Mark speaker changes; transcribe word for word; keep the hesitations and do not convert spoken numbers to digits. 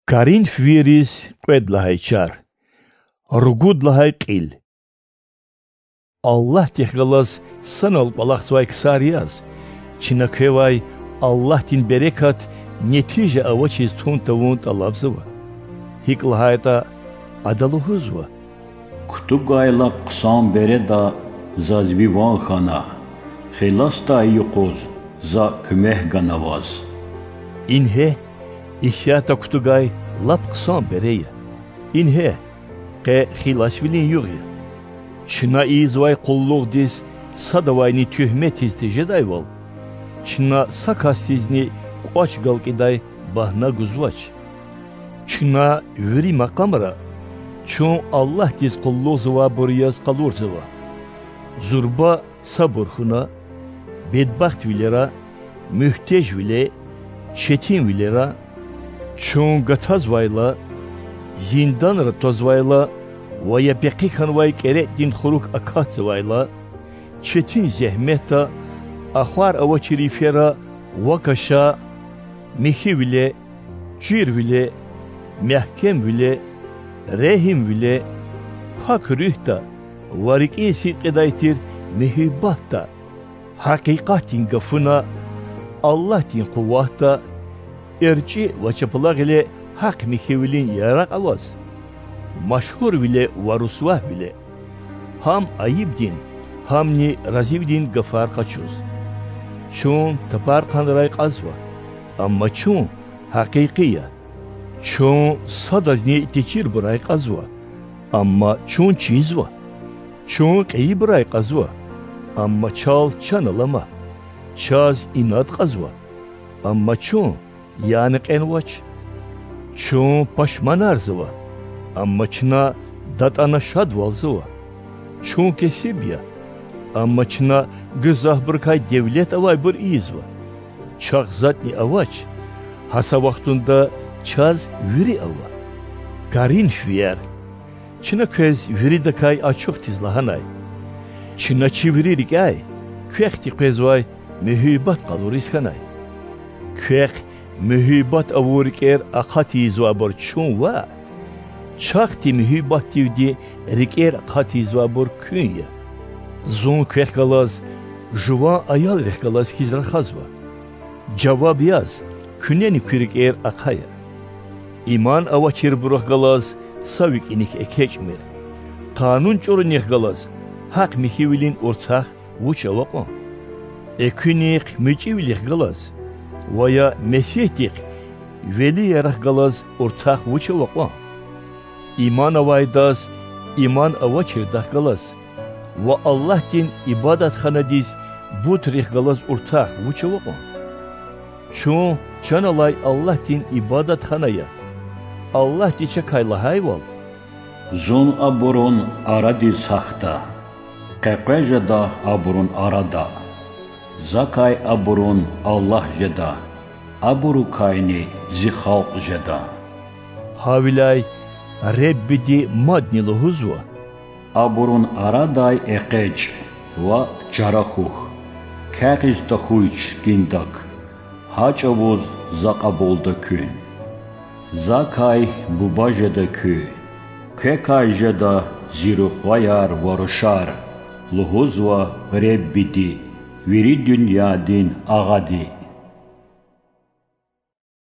Speaker 1: Karin fviris qvedlahay char. Rugudlahay qil. Allah tehgalas sanal balaqsvay ksariyaz. Çinakevay Allah din berekat netije avaçiz tuntavunt alavzıva. Hiklahayta adaluhuzva.
Speaker 2: Kutugay lap qsam bereda zazvivan khana. Khilasta yuquz za kümeh ganavaz.
Speaker 1: İnhe İşyata kutugay lap qsam bereya. İnhe qe xilasvilin yuğya. Çina izvay qulluq diz sadavayni tühmetiz tejedayval. Çina sakasizni qoç galqiday bahna guzvaç. Çina viri makamra çun Allah diz qulluq zıva buriyaz qalur zıva. Zurba sabır huna bedbaxt vilera mühtej vile çetin vilera çun gatazvayla zindanra tozvayla vaya peqikanvay keretin xuruk akatzvayla çetin zehmeta ahvar avaçirifera vakaşa mihi vile cir vile mehkem vile rehim vile pak rühta varikin sidqedaytir mihibbatta hakikatin gafuna Allah din kuvvata erci vaçapılar ile hak mihivilin yarak avaz. Maşhur bile varusvah bile. Ham ayıp din, ham ni raziv din gafar kaçuz. Çun tapar kandıray qazva. Amma çun hakikiya. Çun sadazni teçir buray qazva. Amma çun çizva. Çun qeyi buray qazva. Amma çal çanalama. Çaz inat qazva. Amma çun yani qenvaç. Çun paşmanar zıva. Amma çına datana şadval zıva. Çun kesibya. Amma çına gızah bırkay devlet avay bir izva. Çaq zatni avaç. Hasa vaxtunda çaz viri ava. Karin fiyar. Çına köz viri dakay açıq tizlahanay. Çına çiviririk ay. Köxti qezvay mühibbat qalur iskanay. Köx mühibbat avuriker aqati zvabar çun va. Çaqti mühibbat tivdi riker aqati zvabar künya. Zon köxgalaz juvan ayal rexgalaz kizraxazva. Cevap yaz küneni küriker aqaya. İman avaçir buraxgalaz savik inik ekeçmir. Kanun çorun yexgalaz haq mihivilin ortaq vuçavaqon. Ekünik müçivlik galaz. Vaya mesihtik veli yaraq galaz ortaq vuçavaqon. İman avaydaz iman avaçirdah galaz. Va Allah din ibadat xanadiz butrix galaz ortaq vuçavaqon. Çun çanalay Allah din ibadat xanaya. Allah diçe kaylahayval.
Speaker 2: Zon aburun aradi saxta. Qaqajada aburun arada. Zakay aburun Allah jeda. Aburu kayni zixalq jeda.
Speaker 1: Havilay rebbidi madnilu huzva.
Speaker 2: Aburun araday eqeç va caraxux. Kaqiz taxuyç gindak. Haçavuz zaqabolda kün. Zakay bubajeda kü. Kekay jeda ziruxvayar varuşar. Luhuzva rebbidi. Viri dünya din ağadi.